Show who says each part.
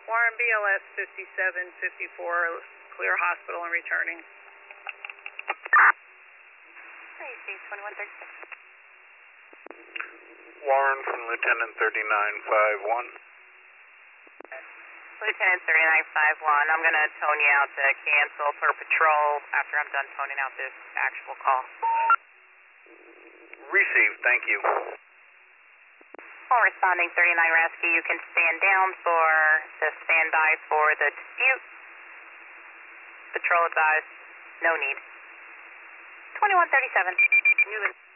Speaker 1: Warren BLS 5754, clear hospital and returning.
Speaker 2: AC 2136.
Speaker 3: Warren from Lieutenant 3951.
Speaker 2: Lieutenant 3951, I'm going to tone you out to cancel per patrol after I'm done toning out this actual call.
Speaker 3: Received, thank you.
Speaker 2: All responding 39 rescue, you can stand down for the standby for the dispute. Patrol advised, no need. 2137, Newman.